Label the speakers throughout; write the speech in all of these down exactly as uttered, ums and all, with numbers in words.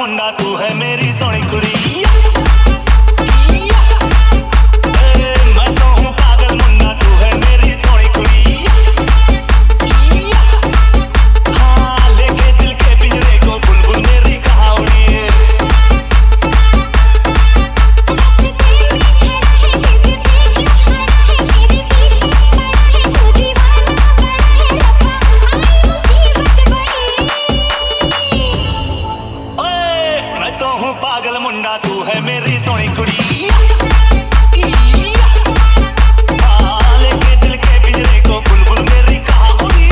Speaker 1: मुंडा तू है मेरी सोनी कुड़ी। मैं तो हूँ पागल मुंडा तू है मेरी सोनी कुड़ी। हाँ लेके दिल के पिंजरे को बुलबुल मेरी कहाँ उड़ी है। मैं तो हूँ पागल मुंडा तू है मेरी सोनी कुड़ी। हाँ लेके दिल के पिंजरे को बुलबुल मेरी कहाँ उड़ी।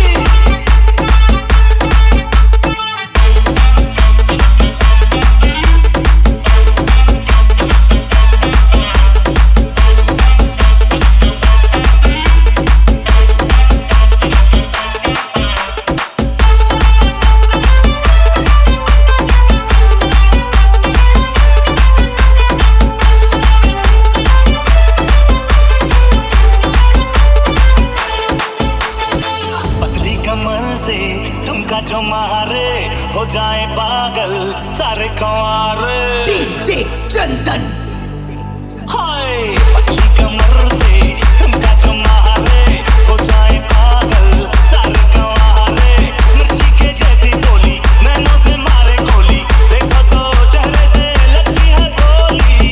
Speaker 1: कमर से तुमका जो मारे हो जाए पागल सारे कंवारे।
Speaker 2: डीजे चंदन।
Speaker 1: हाय पतली कमर से तुमका जो मारे हो जाए पागल सारे कंवारे। मिर्ची के जैसी बोली नैनों से मारे गोली। देखो तो चेहरे से लगती है गोली।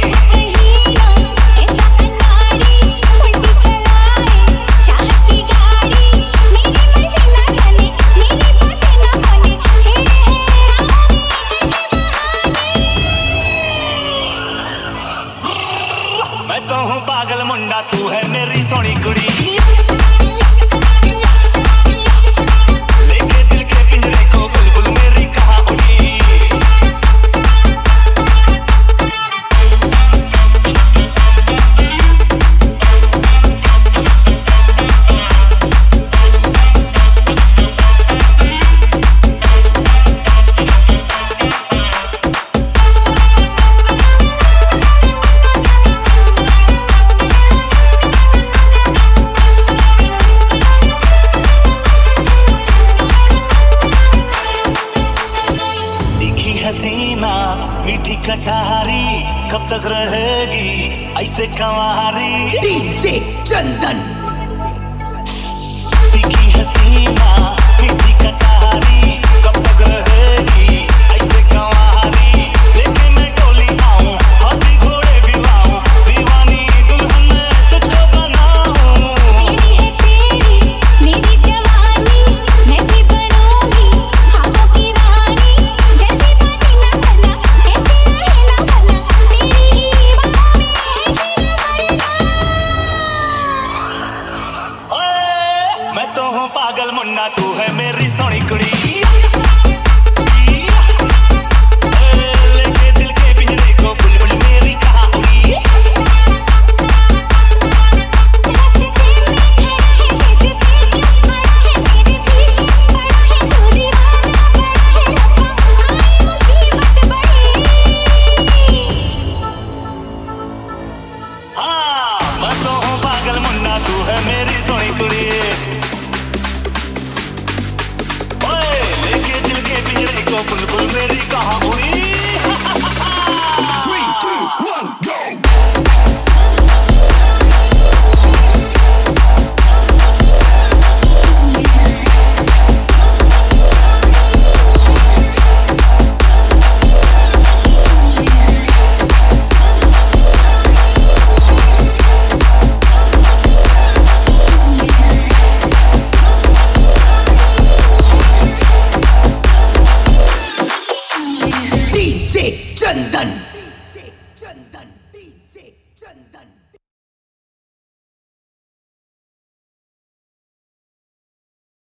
Speaker 1: मैं तो हूँ पागल मुंडा तू है मेरी सोनी कुड़ी। लेके दिल के पिंजरे को बुलबुल मेरी कहाँ उड़ी। हसीना मीठी कटारी कब तक रहेगी ऐसे कंवारी।
Speaker 2: डीजे चंदन।
Speaker 1: तीखी हसीना मीठी कटारी कब तक रहेगी ऐसे कंवारी। लेके मैं डोली आऊं हाथी घोड़े भी लाऊं दीवानी दुल्हन मैं तुझको बनाऊं।
Speaker 3: मेरी है तेरी मेरी जवानी मैं भी बनूंगी ख्वाबों की रानी। जल्दी पसीना भरना ऐसे रहना भरना तेरी ही बाहों में जीना भरना।
Speaker 1: ओए मैं तो हूँ पागल मुन्ना तू है मेरी सोनी कुड़ी। लेके दिल के पिंजरे को बुलबुल मेरी कहाँ उड़ी।
Speaker 3: रास्ते में खड़ा है जिद पे क्यों पड़ा है मेरे पीछे पड़ा है तू दीवाना पड़ा है रब्बा आई मुसीबत बड़ी।
Speaker 1: हाँ मैं तो हूँ पागल मुन्ना तू है मेरी सोनी कुड़ी। ओए लेके दिल के पिंजरे को बुलबुल मेरी कहाँ उड़ी।
Speaker 2: Three, two, one, go. DJ Chandan. DJ Chandan. DJ चंदन।